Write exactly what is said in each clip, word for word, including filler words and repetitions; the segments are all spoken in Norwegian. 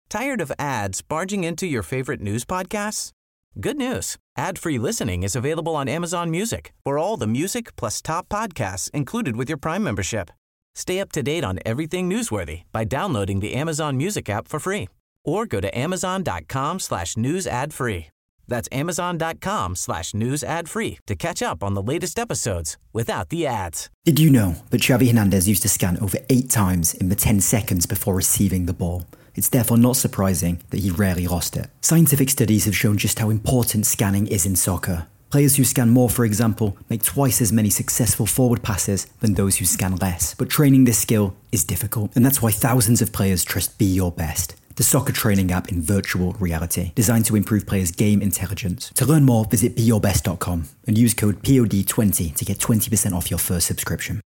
Tired of ads barging into your favorite news podcasts? Good news. Ad-free listening is available on Amazon Music for all the music plus top podcasts included with your Prime membership. Stay up to date on everything newsworthy by downloading the Amazon Music app for free or go to amazon.com slash news ad free. That's amazon.com slash news ad free to catch up on the latest episodes without the ads. Did you know that Xavi Hernandez used to scan over eight times in the ten seconds before receiving the ball? It's therefore not surprising that he rarely lost it. Scientific studies have shown just how important scanning is in soccer. Players who scan more, for example, make twice as many successful forward passes than those who scan less. But training this skill is difficult, and that's why thousands of players trust Be Your Best, the soccer training app in virtual reality, designed to improve players' game intelligence. To learn more, visit be your best dot com and use code P O D twenty to get twenty percent off your first subscription.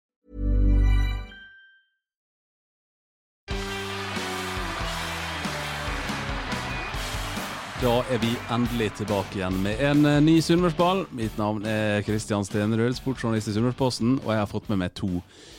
Da er vi endelig tilbake igjen med en ny Sunnmørsball. Mitt navn er Kristian Stenerud, sportsjournalist i Sunnmørsposten, og jeg har fått med meg to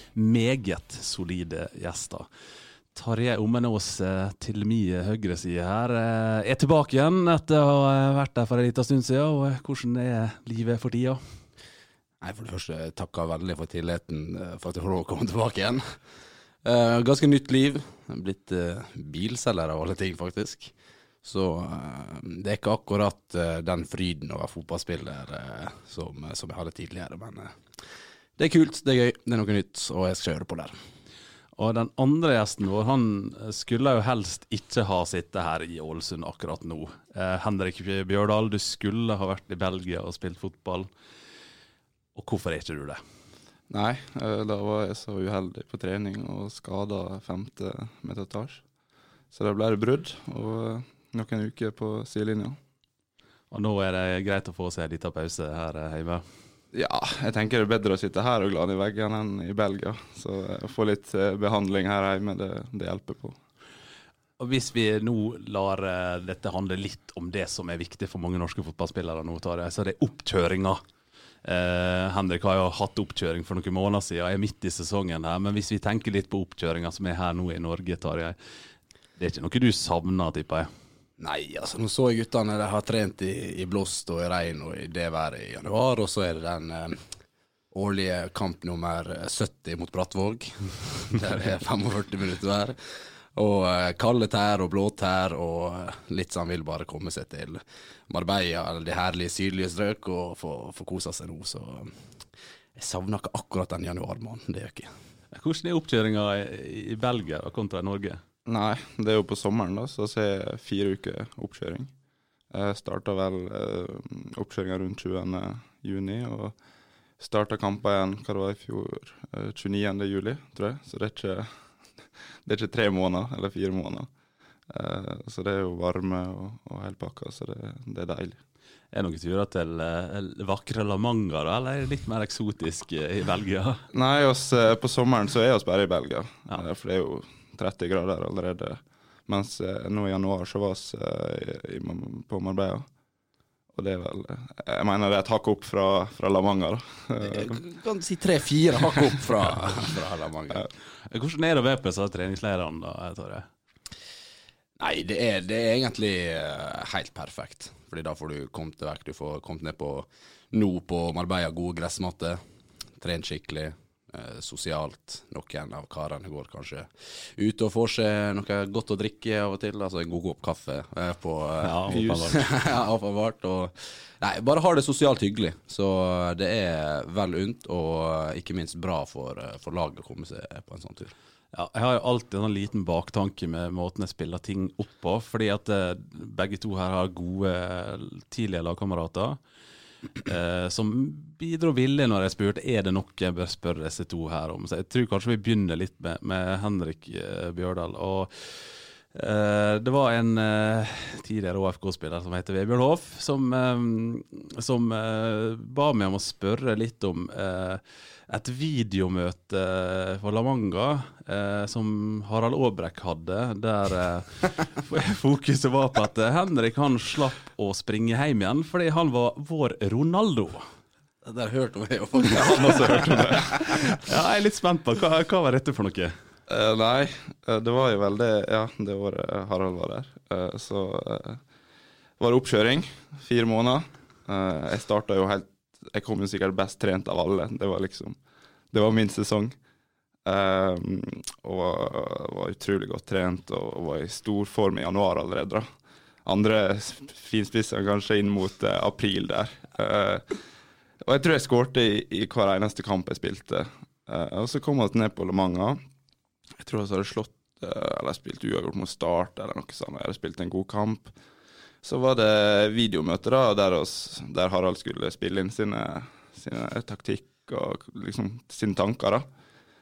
meget solide gjester. Tarjei Ommenås til min høyre side her er tilbake igjen etter å ha vært der for en liten stund siden, og hvordan er livet for tida? Nei, for det første takker veldig for tilliten for at jeg får lov å komme tilbake igjen. Uh, ganske nytt liv, blitt uh, bilselger av alle ting faktisk. Så uh, det er ikke akkurat uh, den fryden å være fotballspiller uh, som, uh, som jeg hadde tidligere, men uh, det er kult, det er gøy, det er noe nytt, og jeg skal kjøre på der. Og den andre gjesten vår, han skulle jo helst ikke ha sittet her i Ålesund akkurat nå. Uh, Henrik Bjørdal, du skulle ha vært i Belgia og spilt fotball, og hvorfor er ikke du det? Nei, uh, da var jeg så uheldig på trening og skadet femte metatarse. Så da ble det brudd, og uh, noen uker på sidelinja. Og nå er det greit å få seg en liten pause her hjemme? Ja, jeg tenker det er bedre å sitte her og glad i veggen enn i Belgia. Så å få litt behandling her hjemme, det, det hjelper på. Og hvis vi nå lar dette handle litt om det som er viktig for mange norske fotballspillere nå, Tarjei, så er det oppkjøringer. Eh, Henrik har jo hatt oppkjøring for noen måneder siden, jeg er midt i sesongen her, men hvis vi tenker litt på oppkjøringer som er her nå i Norge, Tarjei, det er ikke noe du savner, tipper jeg? Nei, altså nå så jeg guttene, de har trent i, i blåst og i regn og i det været i januar, og så er det den eh, årlige kamp nummer sytti mot Brattvåg, der er førtifem minutter hver, og eh, kalde tær og blå tær, og litt sånn vil bare komme seg til Marbella, eller de herlige sydlige strøk, og få, få kosa seg nå, så jeg savner ikke akkurat den januarmånen, det gjør ikke. Hvordan er oppkjøringa i, i Belgia kontra Norge? Nei, det er jo på sommeren da, så ser jeg fire uker oppkjøring. Jeg startet vel eh, oppkjøringen rundt tjuende juni, og startet kampen igjen, hva det var i fjor, eh, tjueniende juli, tror jeg. Så det er ikke, det er ikke tre måneder, eller fire måneder. Eh, så det er jo varme og, og hele pakka, så det, det er deilig. Er det noen turer til eh, vakre La Manga da, eller er det litt mer eksotisk eh, i Belgia? Nei, oss, eh, på sommeren så er vi bare i Belgia, Ja. eh, for det er jo tretti grader allerede, mens eh, nå i januar så var vi eh, i, i, på Marbella, og det er vel, jeg mener det er et hakk opp fra, fra La Manga da. Jeg kan si tre-fire hakk opp fra, fra La Manga. Hvordan er det å være på disse treningsleirene da, Tarjei? Nei, det er, det er egentlig uh, helt perfekt, fordi da får du kommet til verk, du får kommet ned på, nå på Marbella, gode gressmatte, trent skikkelig, Eh, sosialt. Noen av karene går kanskje ut og får seg noe godt å drikke av og til, altså en god kopp kaffe eh, på eh, Ja, hus. Ja, åpenbart. Og, nei, bare har det sosialt hyggelig, så det er vel unt, og ikke minst bra for, for laget å komme seg på en sånn tur. Ja, jeg har jo alltid en liten baktanke med måten jeg spiller ting opp på, fordi at eh, begge to her har gode tidlige lagkamerater, Eh, som bidro villig når jeg spurte er det noe jeg bør spørre disse to her om. Så jeg tror kanskje vi begynner litt med, med Henrik eh, Bjørdal. Og eh, det var en eh, tidligere O F K-spiller som heter Vebjørn Hoff, som, eh, som eh, ba meg om å spørre litt om eh, et videomøte for La Manga eh, som Harald Aabrekk hadde, der eh, fokuset var på at Henrik han slapp å springe hjem igjen, fordi han var vår Ronaldo. Det der hørte jeg jo faktisk. Ja, han også hørte om det. Ja, jeg er litt spent på, hva, hva var dette for noe? Uh, nei, uh, det var jo veldig, ja, det året Harald var der. Uh, så uh, var det oppkjøring, fire måneder. Uh, jeg startet jo helt, jeg kom jo sikkert best trent av alle. Det var liksom, det var min sesong. Uh, og var, var utrolig godt trent, og var i stor form i januar allerede da. Andre finspisser kanskje inn mot uh, april der. Uh, og jeg tror jeg skårte i, i hver eneste kamp jeg spilte. Uh, og så kom jeg ned på Le Mans. Jeg tror jeg hadde slått, eller spilt uavgjort mot Start, eller noe sånt. Jeg hadde spilt en god kamp. Så var det videomøte da, der, oss, der Harald skulle spille inn sine, sine taktikk og liksom sine tanker da.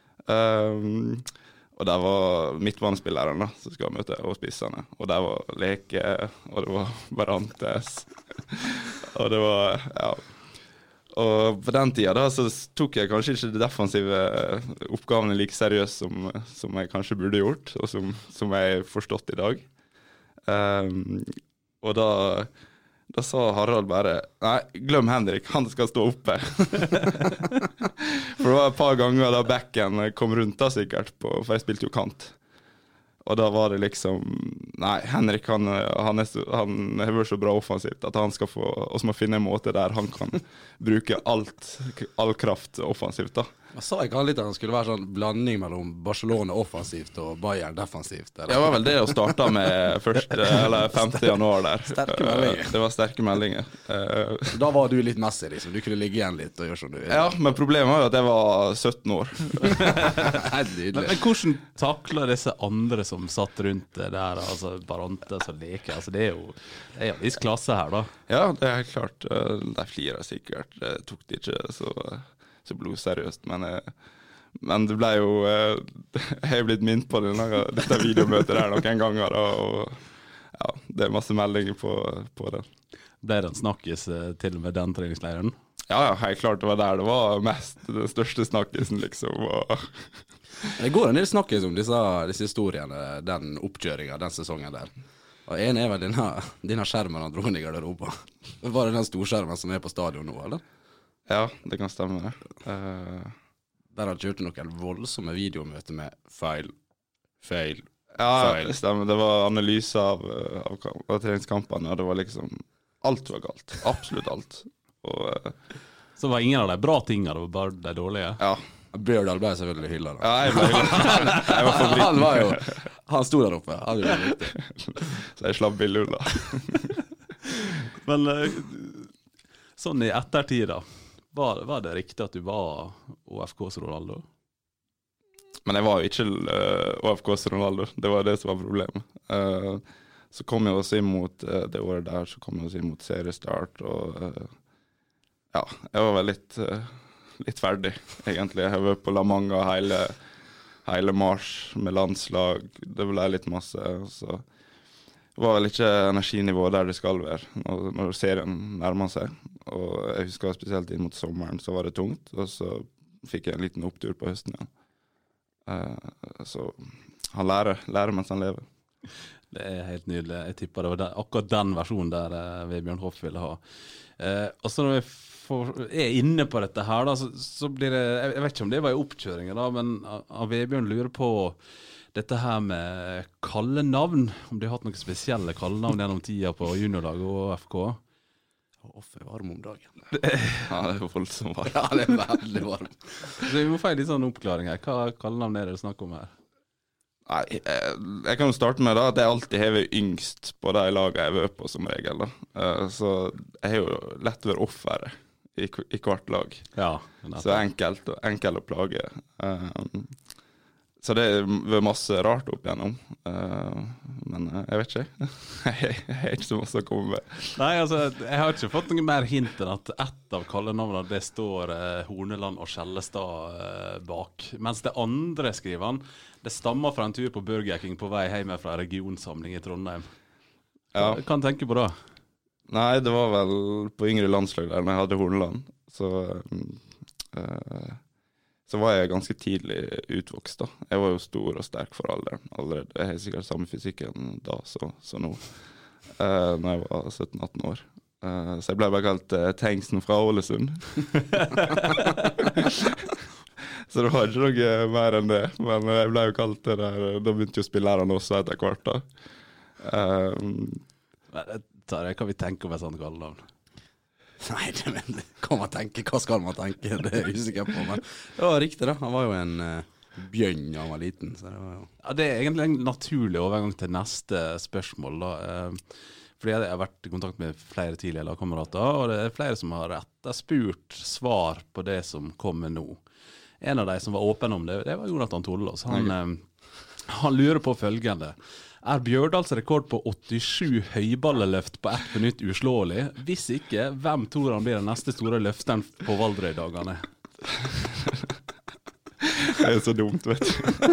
Um, og der var midtbanespilleren da, som skulle møte, og spissene. Og der var Leke, og det var Barantes. og det var, ja... Og på den tiden da, så tok jeg kanskje ikke de defensive oppgavene like seriøst som, som jeg kanskje burde gjort, og som, som jeg forstått i dag. Um, og da, da sa Harald bare, nei, glem Henrik, han skal stå oppe. For det var et par ganger da backen kom rundt da sikkert, på, for jeg spilte jo kant. Og da var det liksom, nei, Henrik han, han, er så, han har vært så bra offensivt at han skal få, og må finne en måte der han kan bruke alt, all kraft offensivt da. Jeg sa ikke han litt at han skulle være sånn blanding mellom Barcelona offensivt og Bayern defensivt? Eller? Det var vel det å starte med første, eller femte januar der. Sterke meldinger. Det var sterke meldinger. Da var du litt Messi, liksom. Du kunne ligge igjen litt og gjøre sånn du vil. Ja, men problemet var jo at jeg var sytten år. men, men hvordan takler disse andre som satt rundt det der, altså Barantes og Leke, altså det er jo det er en viss klasse her da. Ja, det er helt klart. De flirer sikkert. Jeg tok det ikke så... så blodseriøst, men, men det ble jo, jeg har blitt minnet på denne, dette videomøtet der noen ganger, og ja, det er masse meldinger på, på det. Ble den snakkes til og med den treningsleiren? Ja, ja, helt klart, det var der det var mest, den største snakkesen, liksom. Og det går en del snakkes om disse, disse historiene, den oppkjøringen, den sesongen der. Og en er vel denne, denne skjermen han dro inn i garderoben. Var det den storskjermen som er på stadion nå, eller? Ja, det kan stemme det. Uh, Der han kjørte noen voldsomme videomøter med feil, feil, ja, feil. Det stemmer. Det var analyse av, av, av treningskampene, og det var liksom, alt var galt. Absolutt alt. Og, uh, så var ingen av de bra tingene, det var bare de dårlige? Ja. Bjørdal ble selvfølgelig hyllet da. Ja, jeg ble hyllet. Jeg var favoritten. Han var jo, han sto der oppe. Han gjorde det riktig. Så jeg slapp billig unna. Men uh, sånn i ettertid da, Var, var det riktig at du var O F K's Ronaldo? Men jeg var jo ikke uh, O F K's Ronaldo. Det var det som var problemet. Uh, så kom jeg også inn mot uh, det året der, så kom jeg også inn mot seriestart, og uh, ja, jeg var vel litt, uh, litt ferdig, egentlig. Jeg har vært på La Manga hele, hele mars med landslag. Det ble litt masse, så det var vel ikke energinivået der det skal være når, når serien nærmer seg. Og jeg husker spesielt inn mot sommeren så var det tungt, og så fikk jeg en liten opptur på høsten igjen. Uh, så han lærer, lærer mens han lever. Det er helt nydelig. Jeg tipper det var den, akkurat den versjonen der uh, Vebjørn Hoff ville ha. Uh, og så når vi får, er inne på dette her da, så, så blir det, jeg vet ikke om det var i oppkjøringen da, men uh, Vebjørn lurer på dette her med kallenavn, om de har hatt noen spesielle kallenavn gjennom tida på juniorlag og O F K? Off er varm om dagen. Ja, det er jo voldsomt varm. Ja, det er veldig varm. Så vi må få en litt sånn oppklaring her. Hva kallenavn er det du snakker om her? Nei, jeg, jeg kan jo starte med da, at jeg alltid har vært yngst på de lagene jeg var på som regel. Da. Uh, så jeg har jo lett vært offer i, i hvert lag. Ja, så enkelt, enkelt å plage. Uh, Så det var masse rart opp igjennom, uh, men uh, jeg vet ikke, jeg har ikke så masse å komme med. Nei, altså, jeg har ikke fått noe mer hint enn at ett av kallenavnene, det står uh, Horneland og Skjellestad uh, bak. Mens det andre, skriver han, det stammer fra en tur på Burger King på vei hjemme fra regionsamling i Trondheim. Ja. Hva kan du tenke på da? Nei, det var vel på yngre landslag der når jeg hadde Horneland, så... Uh, Så var jeg ganske tidlig utvokst da. Jeg var jo stor og sterk for alderen allerede. Jeg har sikkert samme fysikken da, så, så nå. Uh, når jeg var sytten atten år. Uh, så jeg ble bare kalt uh, Tengsen fra Ålesund. Så det var ikke noe mer enn det. Men jeg ble jo kalt det der, da begynte jo spillerne også etter hvert da. Um, Tarjei, hva vi tenker om et sånt kallenavn? Nei, det men, kan man tenke, hva skal man tenke? Det er jeg usikker på, men det var riktig da. Han var jo en uh, bjønn da han var liten, så det var jo... Ja, det er egentlig en naturlig overgang til neste spørsmål da. Uh, fordi jeg har vært i kontakt med flere tidligere lagkamerater, og det er flere som har etterspurt svar på det som kommer nå. En av de som var åpen om det, det var Jonathan Tollås. Han, uh, han lurer på følgende. Er Bjørdals rekord på åttisju høyballeløft på ett minutt uslåelig? Hvis ikke, hvem tror han blir den neste store løfteren på Valdrøy-dagene? Det er så dumt, vet du.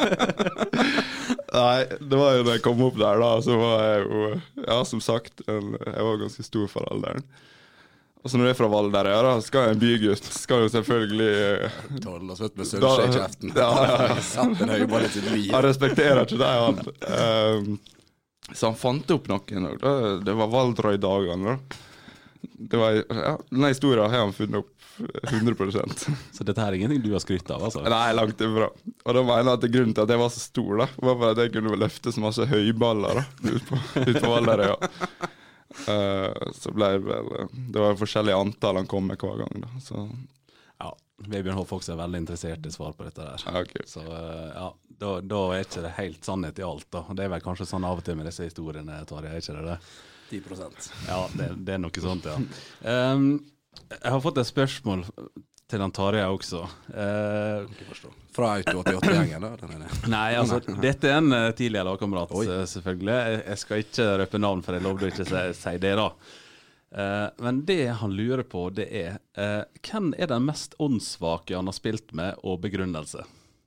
Nei, det var jo da jeg kom opp der da, så var jeg jo, ja, som sagt, en, jeg var ganske stor for alderen. Og så når jeg er fra Valdrøy, ja, da skal en bygutt, skal jo selvfølgelig... Tål og svett med sølvskje i kjeften. Ja, ja, ja. Satt en høyball i sitt liv. Han respekterer ikke det, han. Um, så han fant opp noen, da. Det var Valdrøy-dagene, da. Det var, ja, denne historien har han funnet opp hundre prosent. Så dette her er ingenting du har skrytt av, altså? Nei, langt ifra. Og da mener jeg at grunnen til at jeg var så stor, da, var for at jeg kunne løfte så masse høyballer, da, ut på, ut på Valdrøy, ja. Uh, så ble det vel det var forskjellige antall han kom med hver gang da, så. Ja, Vebjørn Hoff også er veldig interessert i svar på dette der. Ja, okay. Så uh, ja, da, da er ikke det helt sannhet i alt da. Det er vel kanskje sånn av og til med disse historiene, Tarjei, er ikke det det? ti prosent. Ja, det, det er noe sånt, ja. Um, jeg har fått et spørsmål til den Tarjei også. Uh, Fra Auto åttiåtte-gjengen da? Den er det. Nei, altså, dette er en uh, tidligere lagkamerat, uh, selvfølgelig. Jeg, jeg skal ikke røpe navn, for jeg lovde ikke å si, si det da. Uh, men det han lurer på, det er, uh, hvem er den mest åndssvake han har spilt med, og begrunnelse?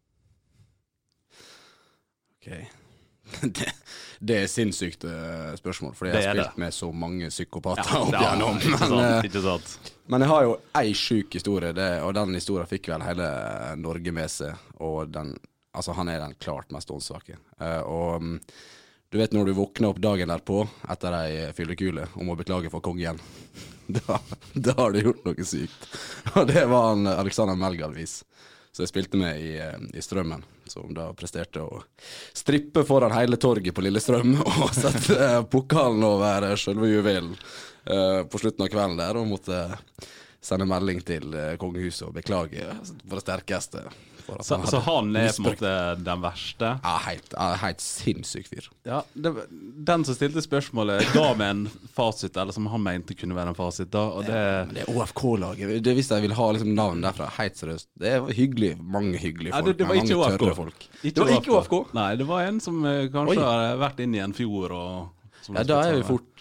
Ok. Det, det er sinnssykt uh, spørsmål, fordi jeg har spilt det. Med så mange psykopater ja, opp igjennom. Ja, ikke sant, ikke sant. Men jeg har jo ei syk historie, det, og den historien fikk vel hele Norge med seg, og den, altså han er den klart mest åndssvake. Uh, og um, du vet når du våkner opp dagen derpå, etter ei fyllekule, om å beklage for kongen, da, da har du gjort noe sykt. Og det var han Alexander Melgalvis, så jeg spilte med i, i Strømmen, som da presterte å strippe foran hele torget på Lillestrøm, og sette uh, pokalen over selve juvelen. Uh, på slutten av kvelden der, og måtte sende melding til uh, kongehuset og beklage for det sterkeste. For så, han så han er på en måte den verste? Ja, helt, ja, helt sinnssyk fyr. Ja, det, den som stilte spørsmålet ga meg en fasit, eller som han mente kunne være en fasit da, og det... Ja, men det er O F K-laget, det visste jeg vil ha liksom, navn derfra, helt seriøst. Det er hyggelig, mange hyggelige folk, ja, det, det var ikke mange tørre folk. Ikke det var ikke O F K? Nei, det var en som uh, kanskje Oi. Har vært inne i en fjord og... Ja, da er vi fort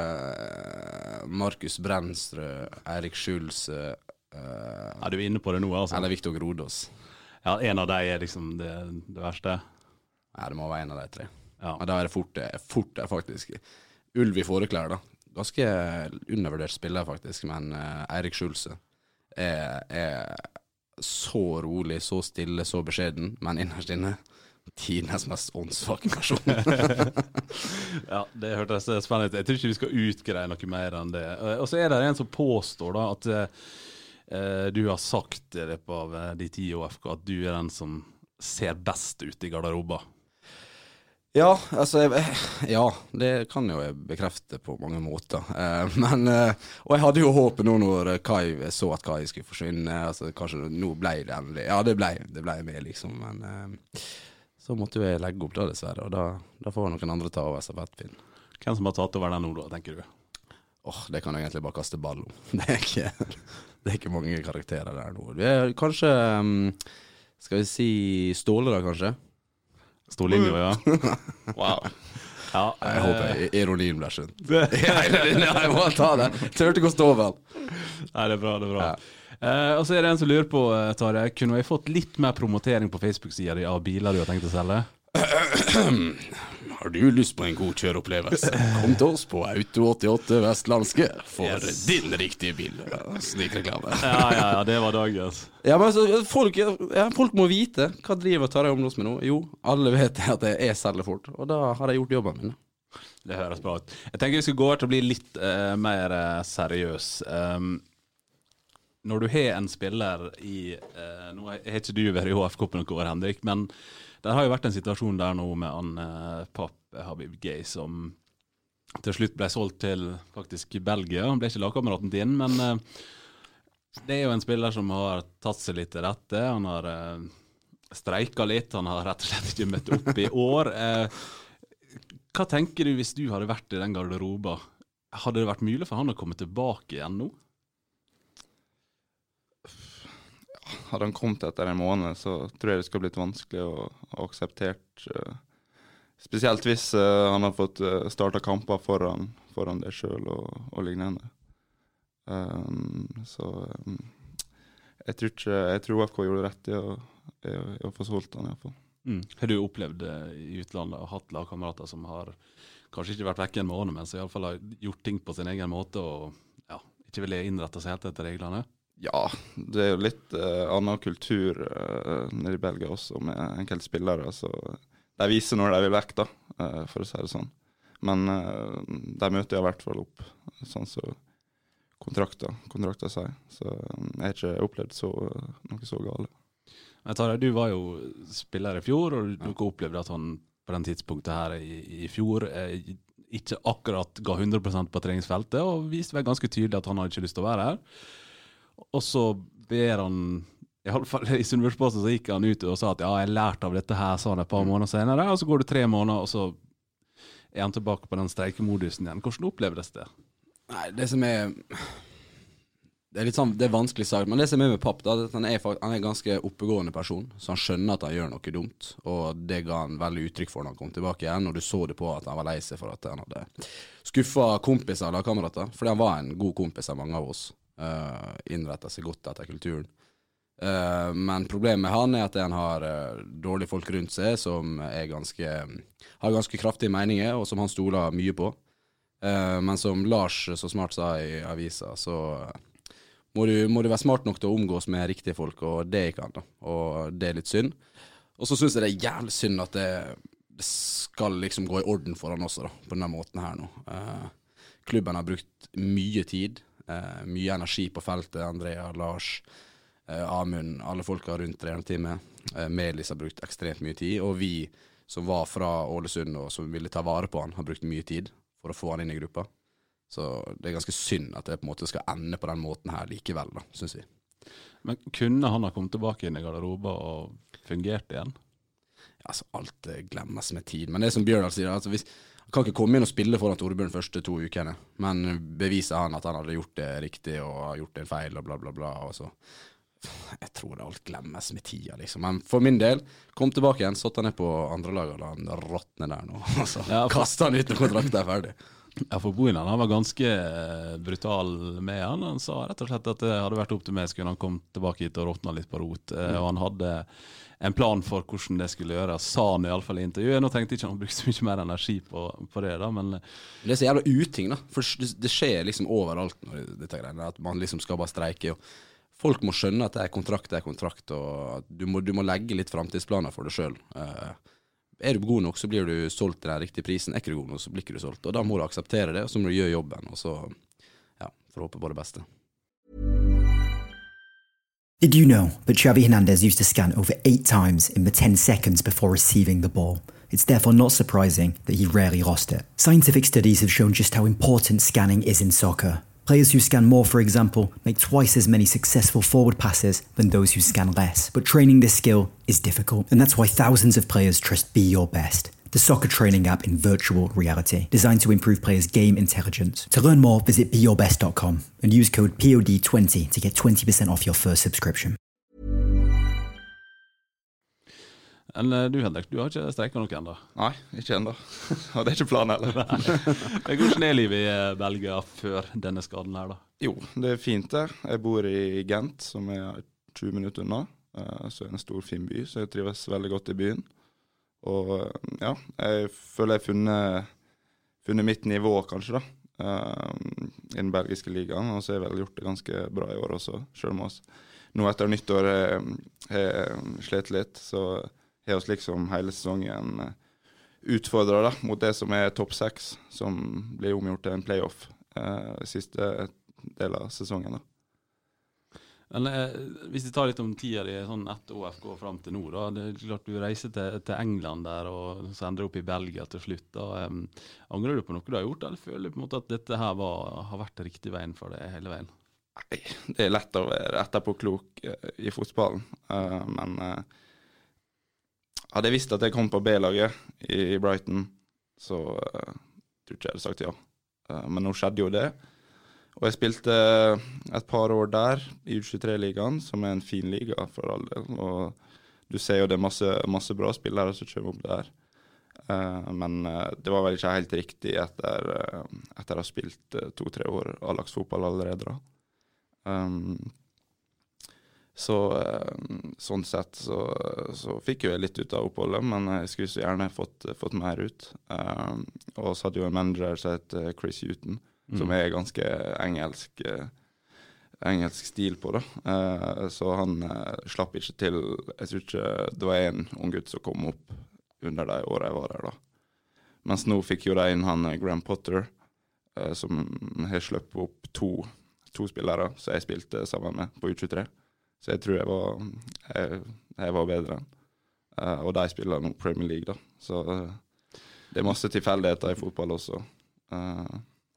uh, Markus Brenstrø, Eirik Schulz uh, Ja, du er inne på det nå, altså. Eller Viktor Grodås. Ja, en av dem er liksom det, det verste. Ja, det må være en av de tre. Ja. Men da er det fort, fort det, faktisk. Ulv i foreklær, da. Ganske undervurdert spiller, faktisk, men uh, Eirik Schulz er, er så rolig, så stille, så beskjeden, men innerst inne tidens mest åndssvake person. Ja, det hørtes spennende ut. Jeg tror ikke vi skal utgreie noe mer enn det. Og så er det en som påstår da at uh, du har sagt i løpet av uh, de ti O F K at du er den som ser best ut i garderoba. Ja, altså jeg, ja, det kan jo jeg bekrefte på mange måter. Uh, men, uh, og jeg hadde jo håpet nå når Kai så at Kai skulle forsvinne, altså kanskje nå ble det endelig. Ja, det ble, det ble med liksom, men... Uh, så måtte jeg legge opp da, dessverre, og da, da får noen andre ta over Stafettpinnen. Hvem som har tatt over den nå da, tenker du? Åh, oh, det kan jeg egentlig bare kaste ball om. Det er ikke, det er ikke mange karakterer der nå. Det er kanskje, um, skal vi si Ståle da, kanskje? Stålinjo, ja. Wow. Ja, jeg håper ironien ble skjønt. Jeg må ta det. Tørte ikke å stå vel. Nei, det er bra, det er bra. Ja. Uh, og så er det en som lurer på, uh, Tarjei, kunne jeg fått litt mer promotering på Facebook-siden av biler du har tenkt å selge? Har du lyst på en god kjøreopplevelse? Kom til oss på Auto åttiåtte Vestlandske for yes. din riktige bil. Slik reklame. Ja, ja, ja, det var dagens. Ja, men altså, folk, ja, folk må vite hva driver Tarjei Omlos med nå. Jo, alle vet at jeg selger fort, og da har jeg gjort jobben min. Det høres bra ut. Jeg tenker vi skal gå over til å bli litt uh, mer uh, seriøs. Um, når du har en spiller i, eh, nå har ikke du vært i H F-koppen noe år, Henrik, men det har jo vært en situasjon der nå med han eh, Papp Habib Gay, som til slutt ble solgt til faktisk Belgia. Han ble ikke lagkameraten din, men eh, det er jo en spiller som har tatt seg litt til rette. Han har eh, streiket litt, han har rett og slett ikke møtt opp i år. Eh, hva tenker du hvis du hadde vært i den garderoba? Hadde det vært mulig for han å komme tilbake igjen nå? Hadde han kommet etter en måned, så tror jeg det skulle blitt vanskelig å ha akseptert. Uh, spesielt hvis uh, han har fått uh, startet kamper foran, foran det selv og, og lignende. Um, så um, jeg tror ikke, jeg tror F K gjorde rett i å, i, i å få solgt han i hvert fall. Mm. Har du opplevd det i utlandet og hatt lagkamerater som har kanskje ikke vært vekk en måned, men så i alle fall har gjort ting på sin egen måte og ja, ikke ville innrette seg helt etter reglene? Ja, det er jo litt uh, annen kultur uh, nede i Belgia også, med enkelte spillere, så de viser når de vil vekk da, uh, for å si det sånn. Men uh, de møter jeg i hvert fall opp, sånn så kontrakter, kontrakter sier. Så um, jeg har ikke opplevd så, uh, noe så gale. Jeg tar det, du var jo spiller i fjor, og du ja. opplevde at han på den tidspunktet her i, i fjor eh, ikke akkurat ga hundre prosent på treningsfeltet, og viste vel ganske tydelig at han hadde ikke lyst til å være her. Og så ber han, i alle fall i Sunnmørsposten så gikk han ut og sa at ja, jeg lærte av dette her, sa han et par måneder senere, og så går det tre måneder, og så er han tilbake på den streikemodusen igjen. Hvordan opplevdes det? Nei, det som er, det er litt sånn, det er vanskelig sagt, men det som er med Papp, da, han er, han er en ganske oppegående person, så han skjønner at han gjør noe dumt, og det ga han veldig uttrykk for når han kom tilbake igjen, og du så det på at han var lei seg for at han hadde skuffet kompiser eller kamerater, fordi han var en god kompis av mange av oss. Uh, innrettet seg godt etter kulturen. Uh, men problemet med han er at han har uh, dårlige folk rundt seg som er ganske, har ganske kraftige meninger, og som han stoler mye på. Uh, men som Lars så smart sa i avisa, så uh, må, du, må du være smart nok til å omgås med riktige folk, og det er ikke han da. Og det er litt synd. Og så synes jeg det er jævlig synd at det, det skal liksom gå i orden for han også da, på denne måten her nå. Uh, klubben har brukt mye tid, Uh, mye energi på feltet, Andrea, Lars, uh, Amund, alle folka rundt trenerteamet. Uh, Melis har brukt ekstremt mye tid, og vi som var fra Ålesund og som ville ta vare på han, har brukt mye tid for å få han inn i gruppa. Så det er ganske synd at det på en måte skal ende på den måten her likevel, da, synes vi. Men kunne han ha kommet tilbake inn i garderoba og fungert igjen? Ja, altså, alt glemmes med tid. Men det som Bjørndal sier, altså hvis han kan ikke komme inn og spille foran Torbjørn første to ukene, men beviser han at han hadde gjort det riktig og har gjort en feil og bla bla bla. Og så. Jeg tror det alt glemmes med tida, liksom. Men for min del, kom tilbake igjen, satt han ned på andre lag og la han råtne der nå. Og så ja, kastet han ut når kontrakten er ferdig. Ja, for Boinan, han var ganske brutal med han. Han sa rett og slett at det hadde vært opp til meg, skulle han komme tilbake hit og råtne litt på rot. Mm. Og han hadde en plan for hvordan det skulle gjøre, sa han i alle fall i intervjuet. Nå tenkte jeg ikke han brukte så mye mer energi på, på det da, men det er så jævla uting da, for det, det skjer liksom overalt når dette greiene, at man liksom skal bare streike, og folk må skjønne at det er kontrakt, det er kontrakt, og du må, du må legge litt fremtidsplaner for deg selv. Uh, er du god nok, så blir du solgt til den riktige prisen. Er ikke du god nok, så blir ikke du solgt, og da må du akseptere det, og så må du gjøre jobben, og så, ja, for å håpe på det beste. Did you know that Xavi Hernandez used to scan over eight times in the ten seconds before receiving the ball? It's therefore not surprising that he rarely lost it. Scientific studies have shown just how important scanning is in soccer. Players who scan more, for example, make twice as many successful forward passes than those who scan less. But training this skill is difficult, and that's why thousands of players trust Be Your Best, the soccer training app in virtual reality, designed to improve players' game intelligence. To learn more, visit be your best dot com and use code P O D twenty to get twenty percent off your first subscription. Enn du, Henrik, du har ikke streiket noe enda? Nei, ikke enda. Og det er ikke planen heller. Men hvordan er livet i Belgia før denne skaden her da? Jo, det er fint der. Jeg bor i Gent, som er tjue minutter unna. Så er det en stor fin by, så jeg trives veldig godt i byen. Og ja, jeg føler jeg har funnet, funnet mitt nivå kanskje da, uh, i den belgiske ligaen, og så har jeg vel gjort det ganske bra i år også, selv om oss. Nå etter nyttår har jeg slet litt, så har oss liksom hele sesongen utfordret da, mot det som er topp seks, som blir omgjort til en playoff uh, siste del av sesongen da. Men eh, hvis vi tar litt om tida di sånn etter O F K frem til nå, da, det er klart du reiser til, til England der, og så ender du opp i Belgia til slutt. Da. Um, angrer du på noe du har gjort, eller føler du på en måte at dette her var, har vært riktig veien for deg hele veien? Nei, det er lett å være etterpåklok uh, i fotballen, uh, men uh, hadde jeg visst at jeg kom på B-laget i, i Brighton, så uh, tror ikke jeg hadde sagt ja. Uh, men nå skjedde jo det. Og jeg spilte et par år der i U tjuetre-ligaen, som er en fin liga for all del. Og du ser jo det er masse, masse bra spillere som kommer opp der. Uh, men uh, det var vel ikke helt riktig etter, uh, etter å ha spilt uh, to-tre år A-lagsfotball allerede da. Um, så uh, sånn sett så, så fikk jeg litt ut av oppholdet, men jeg skulle så gjerne fått, fått mer ut. Uh, og så hadde jo en manager som het Chris Hughton, som er ganske engelsk eh, engelsk stil på det. Eh, så han eh, slapp ikke til, jeg tror ikke det var en ung gutt som kom opp under de årene jeg var der da. Mens nå fikk jo de inn han Graham Potter, eh, som har sluppet opp to, to spillere, som jeg spilte sammen med på U tjuetre. Så jeg tror jeg var, jeg, jeg var bedre enn. Eh, og de spiller nå Premier League da. Så eh, det er masse tilfeldigheter i fotball også. Eh,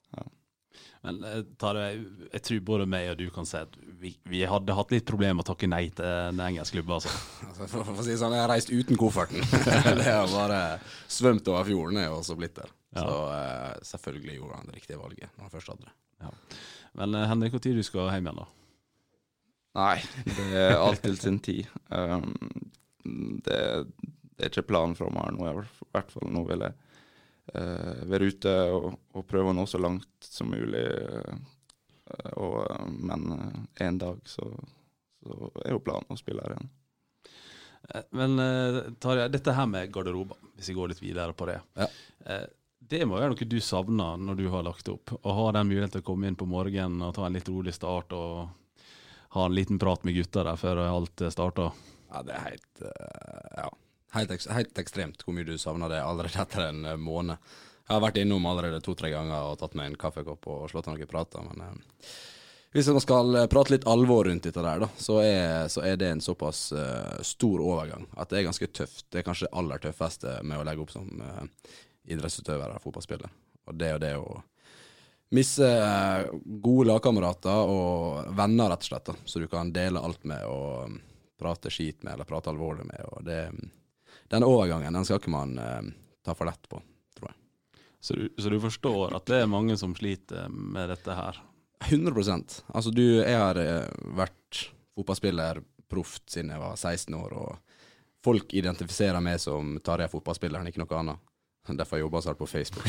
Men tar jeg, jeg tror både meg og du kan si at vi, vi hadde hatt litt problemer med å takke nei til en engelsk klubb. Altså. Altså, for, for å si sånn, jeg har reist uten kofferten. Det har bare svømt over fjorden og så blitt der. Ja. Så uh, selvfølgelig gjorde han det riktige valget når han først hadde det. Ja. Men uh, Henrik, hvor tid du skal hjem igjen da? Nei, det er alt til sin tid. Um, det, det er ikke planen fra meg nå, i hvert fall nå vil jeg Uh, være ute og, og prøve å nå så langt som mulig, uh, og, uh, men uh, en dag så, så er jo planen å spille her igjen. Uh, men uh, Tarjei, dette her med garderoba, hvis vi går litt videre på det, ja. uh, det må være noe du savner når du har lagt opp, å ha den muligheten til å komme inn på morgenen og ta en litt rolig start og ha en liten prat med gutta der før alt starter. Ja, det er helt, uh, ja Helt, ek helt ekstremt hvor mye du savner det allerede etter en uh, måned. Jeg har vært innom allerede to-tre ganger og tatt meg en kaffekopp og slått noen prater, men uh, hvis man skal uh, prate litt alvor rundt dette der, da, så, er, så er det en såpass uh, stor overgang at det er ganske tøft. Det er kanskje det aller tøffeste med å legge opp som uh, idrettsutøver og fotballspiller. Og det og det å misse uh, gode lagkamerater og venner rett og slett, da, så du kan dele alt med og um, prate skit med eller prate alvorlig med, og det den overgangen, den skal ikke man eh, ta for lett på, tror jeg. Så du, så du forstår at det er mange som sliter med dette her? hundre prosent. Altså du, jeg har eh, vært fotballspiller proft siden jeg var seksten år, og folk identifiserer meg som Tarjei fotballspilleren, ikke noe annet. Derfor jeg jobber sånn på Facebook.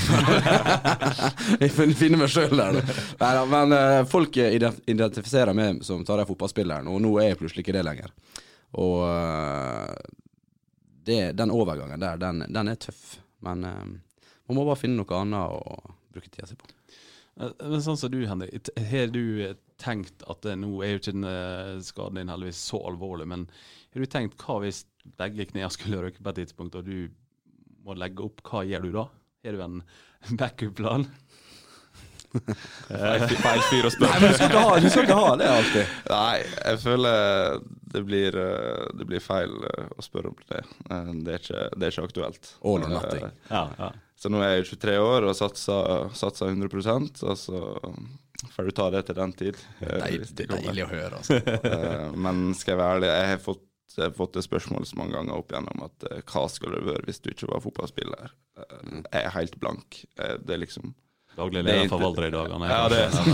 Jeg finner meg selv der. Da. Men eh, folk identifiserer meg som Tarjei fotballspilleren, og nå er jeg plutselig ikke det lenger. Og eh, Det, den overgangen der, den, den er tøff, men um, man må bare finne noe annet å bruke tida seg på. Men sånn som du, Henrik, har du tenkt at det, nå er jo ikke den skaden din heldigvis så alvorlig, men har du tenkt hva hvis begge knæene skulle røke på et tidspunkt, og du må legge opp, hva gjør du da? Har du en backup-plan? Feil fyr å spørre. Nei, men du skal ikke ha, du skal ikke ha det alltid. Nei, jeg føler det blir, det blir feil å spørre om det. Det er ikke, det er ikke aktuelt. All or nothing. Ja, ja. Så nå er jeg tjuetre år og satser, satser hundre prosent, og så får du ta det til den tid. Det er, det er deilig å høre, altså. Men skal jeg være ærlig, jeg har fått, jeg har fått det spørsmålet så mange ganger opp igjennom at hva skal det være hvis du ikke var fotballspiller? Jeg er helt blank. Det er liksom... Daglig leder for Valdre i dagene. Ja, det er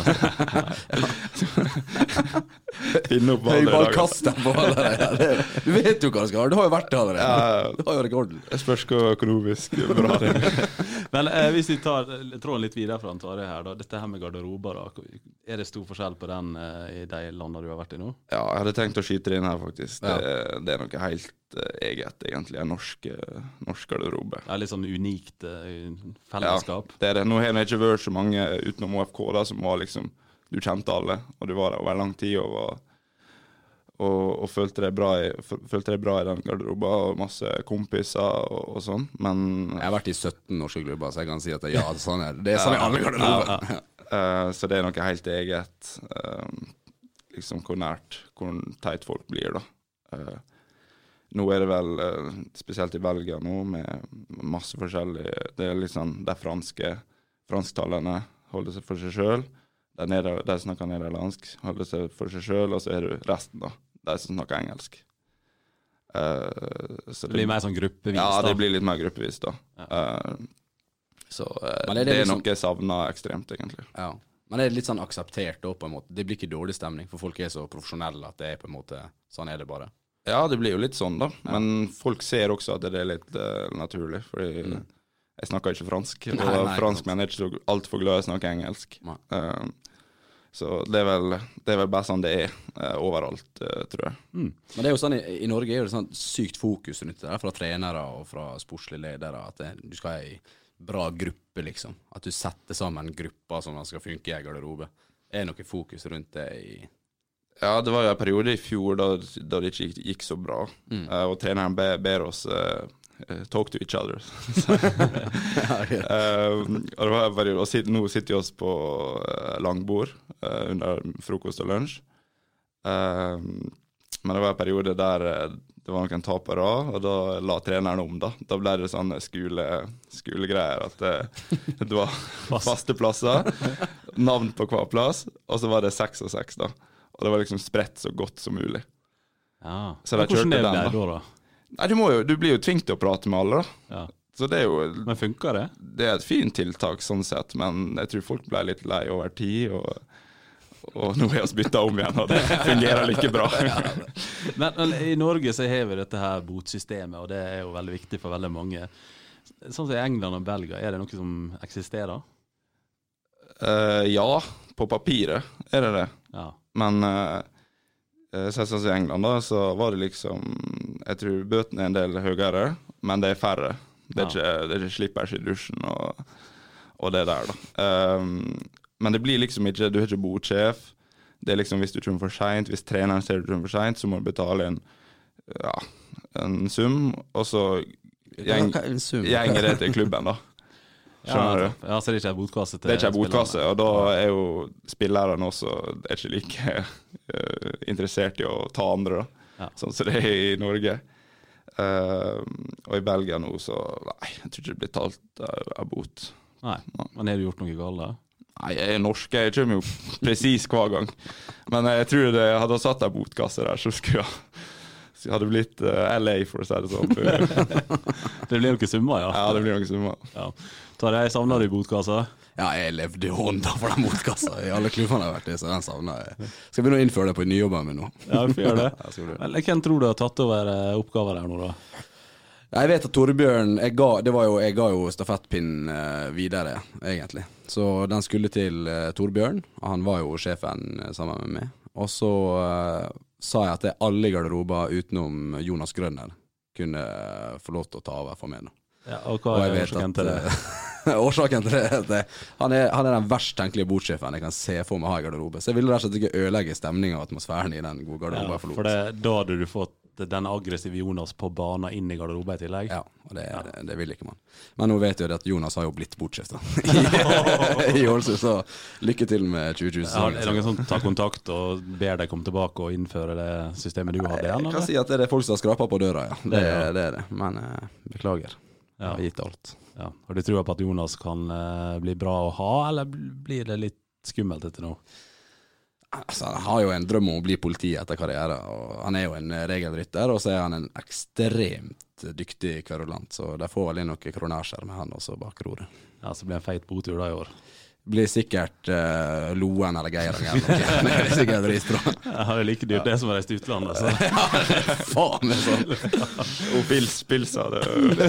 Finne opp Valdre i dagene. Ballkasten på allerede. Du vet jo hva du skal ha. Du har jo vært det allerede. Ja, du har jo rekorden. Jeg spørs hva økonomisk bra det er. Men eh, hvis vi tar tråden litt videre fra Tarjei her, da. Dette her med garderober, da. Er det stor forskjell på den eh, i de landene du har vært i nå? Ja, jeg hadde tenkt å skyte det inn her, faktisk. Ja. Det, det er noe helt eget, egentlig, en norsk, norsk garderobe. Det er litt sånn unikt uh, fellesskap. Ja, det er det. Nå har det ikke vært så mange utenom O F K da, som var liksom, du kjente alle, og du var der over lang tid, og, var, og, og følte deg bra i, følte deg bra i den garderoben, og masse kompiser og, og sånn, men... Jeg har vært i sytten norske klubber, så jeg kan si at ja, sånn er det. Det er sånn i alle garderober. Ja, ja. Uh, så det er noe helt eget. Uh, liksom hvor nært, hvor teit folk blir da. Uh, nå er det vel, uh, spesielt i Belgia nå, med masse forskjellige, det er liksom de franske, fransktalerne holder seg for seg selv, de, neder, de snakker nederlandsk, holder seg for seg selv, og så er det resten da, de som snakker engelsk. Uh, så det blir mer sånn gruppevis da? Ja, det blir litt mer gruppevis da. Ja. Uh, så uh, det, det, det er liksom, noe jeg savner ekstremt egentlig. Ja. Men det er litt sånn akseptert da på en måte. Det blir ikke dårlig stemning, for folk er så profesjonelle at det er på en måte, sånn er det bare. Ja, det blir jo litt sånn da, ja. Men folk ser også at det er litt uh, naturlig, fordi mm. jeg snakker ikke fransk, og nei, nei, franskmenn er ikke så alt for glad i å snakke engelsk. Uh, så det er, vel, det er vel bare sånn det er uh, overalt, uh, tror jeg. Mm. Men det er jo sånn, i, i Norge er det sånn sykt fokus rundt det, fra trenere og fra sportslige ledere, at det, du skal ha en bra gruppe, liksom. At du setter sammen grupper som skal funke i garderobe. Er det noe fokus rundt det i... Ja, det var jo en periode i fjor da, da det ikke gikk, gikk så bra. Mm. Uh, og treneren ber, ber oss uh, talk to each other. uh, og det var en periode, og sitt, nå sitter vi oss på uh, langbord uh, under frokost og lunsj. Uh, men det var en periode der uh, det var noen tapere, og da la treneren om da. Da ble det sånne skole, skolegreier, at det, det var faste plasser, navn på hver plass, og så var det seks og seks da. Og det var liksom spredt så godt som mulig. Ja, så de hvordan er det den, der da? da? Nei, du, må jo, du blir jo tvingt til å prate med alle da. Ja. Så det er jo... Men funker det? Det er et fint tiltak sånn sett, men jeg tror folk ble litt lei over tid, og... Og nå er vi byttet om igjen, og det fungerer like bra. men, men i Norge så har vi dette her botsystemet, og det er jo veldig viktig for veldig mange. Sånn som i England og Belgia, er det noe som eksisterer? Uh, ja, på papiret er det det. Ja. Men uh, sånn som i England da, så var det liksom, jeg tror bøtene er en del høyere, men det er færre. Det er ja. ikke, det er ikke slippers i dusjen og, og det der da. Um, Men det blir liksom ikke, du har ikke botsjef. Det er liksom hvis du kommer for sent, hvis treneren ser du kommer for sent, så må du betale en, ja, en sum, og så gjeng, gjenger det til klubben da. Skjønner ja, du? Ja, så det er ikke en botkasse til Det er ikke en botkasse, og da er jo spilleren også er ikke like uh, interessert i å ta andre da. Ja. Sånn som det er i Norge. Uh, og i Belgia nå, så nei, jeg tror ikke det blir talt av uh, bot. Nei, men har du gjort noe galt da? Nei, jeg er norsk, jeg kommer jo precis hver gang. Men jeg tror det hadde satt en botkasse der, så skulle jeg hadde blitt uh, L A, for å si det sånn. Det blir noen summer, ja. Ja, det blir noen summer. Ja. Tar jeg savner du botkassa? Ja, jeg levde i hånda for den botkassa. I alle klubbene har jeg vært i, så den savner jeg. Skal begynne å innføre det på nyjobben min nå. Ja, vi får gjøre det. Ja, hvem tror du har tatt over oppgaver der nå da? Jeg vet at Torbjørn, jeg ga, det var jo, jeg ga jo stafettpinnen uh, videre, egentlig. Så den skulle til uh, Torbjørn, han var jo sjefen uh, sammen med meg. Og så uh, sa jeg at det alle i garderober utenom Jonas Grønner kunne uh, få lov til å ta over for meg nå. Ja, og hva er årsaken til det? Årsaken til det er at han er, han er den verst tenkelige bordsjefen jeg kan se for meg ha i garderobe. Så jeg ville rett og slett ikke ødelegge stemningen og atmosfæren i den gode garderoben. Ja, for det, da hadde du fått den aggressive Jonas på banen inn i garderoben i tillegg. Ja, og det, ja. det, det vil ikke man. Men nå vet jeg at Jonas har jo blitt bortsett da. I Ålesund, så lykke til med tjue tjue. Ja, er det noen som tar kontakt og ber deg komme tilbake og innføre det systemet du hadde igjen? Jeg kan si at det er folk som har skrapet på døra, ja. Det, det, ja. det er det. Men uh, beklager. Jeg har gitt alt. Ja. Har du tror på at Jonas kan uh, bli bra å ha, eller blir det litt skummelt etter nå? Altså, han har jo en drøm om å bli politi etter karriere, og han er jo en regelrytter, og så er han en ekstremt dyktig kverulant, så de får vel inn noen kronasjer med han også bak roret. Ja, så blir det en feit botur da i år. Blir sikkert uh, Loen eller Geiranger eller noe. Det er sikkert dritbra. Ja, det er like dyrt det som er reist utlandet. Så. Ja, faen meg sånn. Og pils, pilsa det.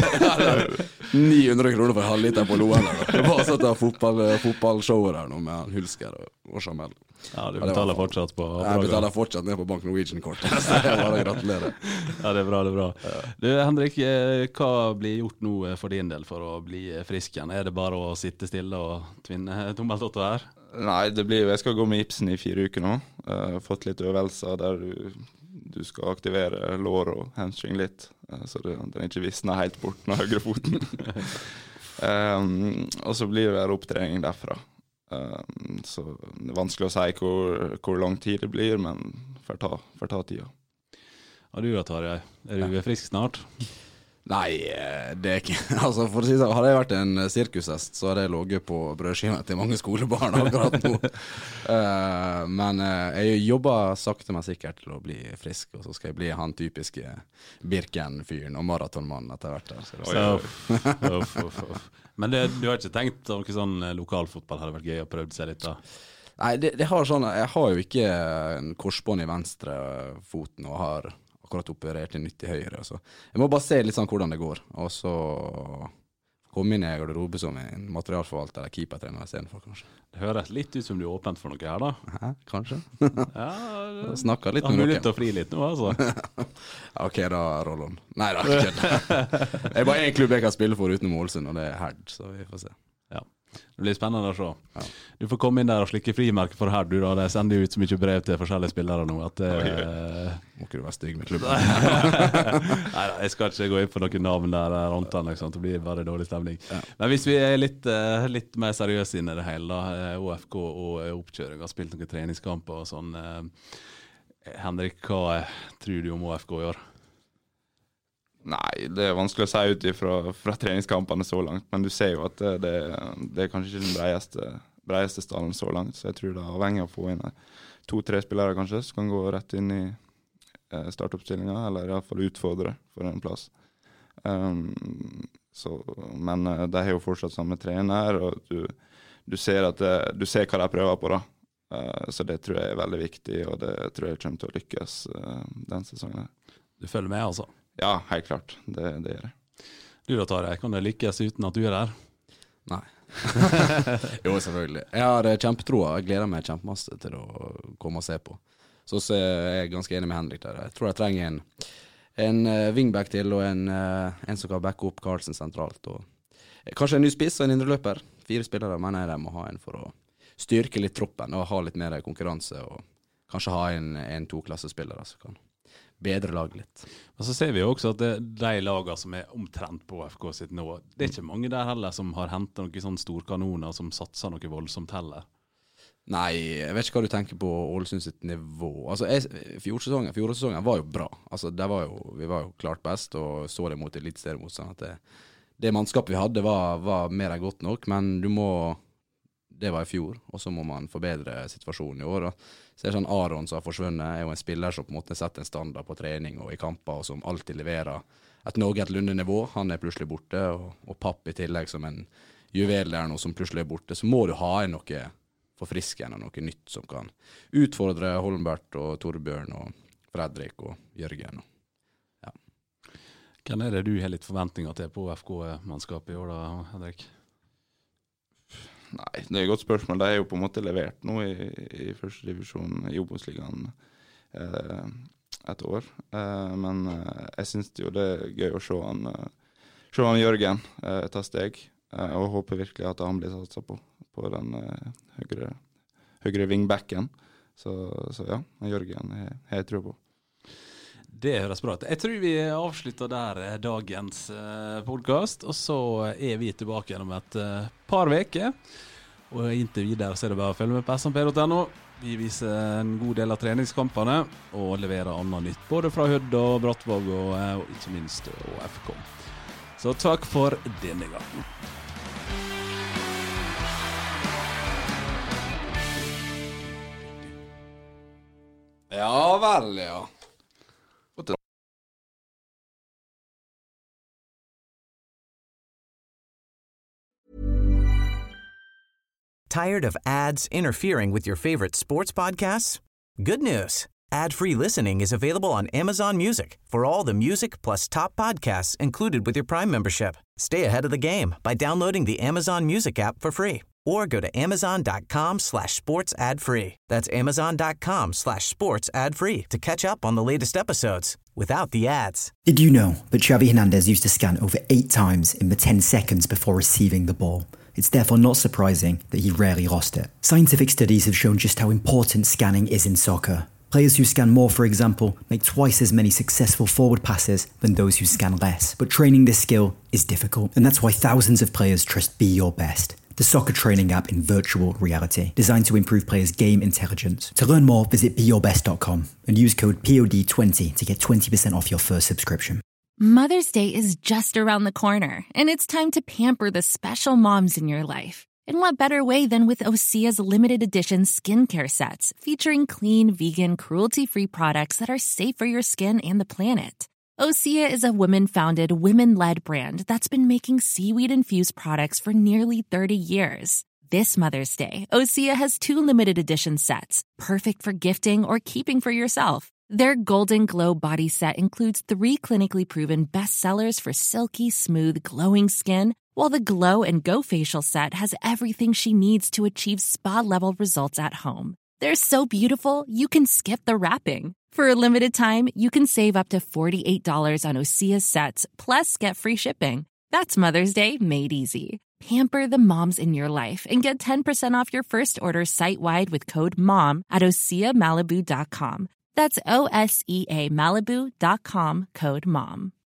ni hundre kroner for halvliter på Loen. Det var sånn at det var fotball, fotballshowet der nå med Hulsker og, og Jamel. Ja, du betaler fortsatt på Praga. Jeg betaler fortsatt ned på Bank Norwegian-kortet. Så jeg bare gratulerer. Ja, det er bra, det er bra. Ja. Du, Henrik, hva blir gjort nå for din del for å bli frisk igjen? Er det bare å sitte stille og tvinne tommeltotto her? Nei, det blir, jeg skal gå med Ibsen i fire uker nå. Jeg har fått litt øvelser der du, du skal aktivere lår og hamstring litt, så det, den ikke visner helt bort med høyre foten. um, og så blir det opptrening derfra. Um, så det er vanskelig å si hvor, hvor lang tid det blir, men får ta, får ta tida. Og du da, Tarjei? Er du frisk snart? Nei, det er ikke altså for å si sånn, hadde jeg vært en sirkushest, så hadde jeg logget på brødskiven til mange skolebarn akkurat nå. uh, men uh, jeg jobber sakte men sikkert til å bli frisk, og så skal jeg bli han typiske Birken-fyren og maratonmannen etter hvert der. Så så, uff, uff, uff. Men det, du har ikke tenkt at noe sånn lokalfotball hadde vært gøy å prøve seg litt da? Nei, det, det har sånn, jeg har jo ikke en korsbånd i venstre foten og har akkurat operert i nytt i høyre. Så jeg må bare se litt sånn hvordan det går, og så komme inn i garderobe som en materialforvalter eller keepertrener i stedet for, kanskje. Det høres litt ut som du er åpent for noe her, da. Hæ, kanskje. Ja, det snakker litt med noen. Har du å fri litt nå, altså? Ok da, Rollon. Nei da, ikke det er bare en klubb jeg kan spille for uten Målsund, og det er Herd, så vi får se. Ja. Det blir spennende å se. Ja. Du får komme inn der og slikke frimerke for her, du da. Det sender ut så mye brev til forskjellige spillere nå at det... Uh... Må ikke du være stygg med klubben. Nei da, jeg skal ikke gå inn på noen navn der rundt den, liksom. Det blir bare dårlig stemning. Ja. Men hvis vi er litt, uh, litt mer seriøse inn i det hele da, O F K og oppkjøring, har spilt noen treningskamper og sånn. Uh, Henrik, hva tror du om O F K i år? Nei, det er vanskelig å si ut ifra fra treningskampene så langt, men du ser jo at det, det, det er kanskje ikke den bredeste, bredeste stallen så langt, så jeg tror det er avhengig av å få inn to-tre spillere kanskje, som kan gå rett inn i eh, startoppstillinga, eller i hvert fall utfordre for en plass. Um, så, men uh, de har jo fortsatt samme trener, og du, du, ser at det, du ser hva de prøver på da, uh, så det tror jeg er veldig viktig, og det tror jeg kommer til å lykkes uh, den sesongen her. Du følger med altså? Ja, helt klart. Det, det gjør jeg. Du da, Tarjei, kan det lykkes uten at du er der? Nei. Jo, selvfølgelig. Jeg har kjempetroa. Jeg gleder meg kjempemasse til å komme og se på. Så, så er jeg ganske enig med Henrik der. Jeg tror jeg trenger en, en wingback til, og en, en som kan backe opp Carlsen sentralt. Og kanskje en ny spiss og en indreløper. Fire spillere mener jeg de må ha en for å styrke litt troppen og ha litt mer konkurranse, og kanskje ha en, en to-klassespillere som kan bedre lag litt. Men så ser vi jo også at det, de lagene som er omtrent på O F K sitt nå, det er ikke mange der heller som har hentet noen sånne storkanoner som satser noe voldsomt heller. Nei, jeg vet ikke hva du tenker på Ålesund sitt nivå. Altså, fjorårssesongen, fjorårssesongen var jo bra. Altså, det var jo, vi var jo klart best, og så det mot elitserien motstand at det, det mannskapet vi hadde var, var mer enn godt nok, men du må, det var i fjor, og så må man forbedre situasjonen i år. Og så er det sånn Aron som har forsvunnet, er jo en spiller som på en måte setter en standard på trening og i kamper, og som alltid leverer et noenlunde nivå. Han er plutselig borte, og, og Papp i tillegg som en juvel der nå som plutselig er borte. Så må du ha noe forfriskende, noe nytt som kan utfordre Holmbert og Torbjørn og Fredrik og Jørgen. Ja. Hvem er det du har litt forventninger til på O F K-mannskapet i år da, Henrik? Nei, det er et godt spørsmål. De er jo på en måte levert nå i, i første divisjon i Obos-ligaen eh, et år. Eh, men eh, jeg synes jo det er gøy å se han, eh, se han Jørgen eh, ta steg, eh, og håper virkelig at han blir satset på, på den eh, høyre, høyre wingbacken. Så, så ja, Jørgen har jeg tro på. Det høres bra ut. Jeg tror vi avslutter der dagens eh, podcast, og så er vi tilbake gjennom et eh, par veker. Og inntil videre så er det bare å følge med på S M P punktum N O. Vi viser en god del av treningskampene, og leverer annet nytt, både fra Hødd og Brattvåg, og, og ikke minst O F K. Så takk for denne gangen. Ja vel, ja. Tired of ads interfering with your favorite sports podcasts? Good news. Ad-free listening is available on Amazon Music for all the music plus top podcasts included with your Prime membership. Stay ahead of the game by downloading the Amazon Music app for free, or go to amazon.com slash sports ad free. That's amazon.com slash sports ad free to catch up on the latest episodes without the ads. Did you know that Xavi Hernandez used to scan over eight times in the ten seconds before receiving the ball? It's therefore not surprising that he rarely lost it. Scientific studies have shown just how important scanning is in soccer. Players who scan more, for example, make twice as many successful forward passes than those who scan less. But training this skill is difficult, and that's why thousands of players trust Be Your Best. the soccer training app in virtual reality, designed to improve players' game intelligence. To learn more, visit be your best dot com and use code P O D twenty to get twenty percent off your first subscription. Mother's Day is just around the corner, and it's time to pamper the special moms in your life. And what better way than with Osea's limited edition skincare sets, featuring clean, vegan, cruelty-free products that are safe for your skin and the planet. Osea is a women-founded, women-led brand that's been making seaweed-infused products for nearly thirty years. This Mother's Day, Osea has two limited edition sets, perfect for gifting or keeping for yourself. Their Golden Glow body set includes three clinically proven bestsellers for silky, smooth, glowing skin, while the Glow and Go facial set has everything she needs to achieve spa-level results at home. They're so beautiful, you can skip the wrapping. For a limited time, you can save up to forty-eight dollars on Osea's sets, plus get free shipping. That's Mother's Day made easy. Pamper the moms in your life and get ten percent off your first order site-wide with code MOM at osea malibu dot com. That's O S E A Malibu dot com, code MOM.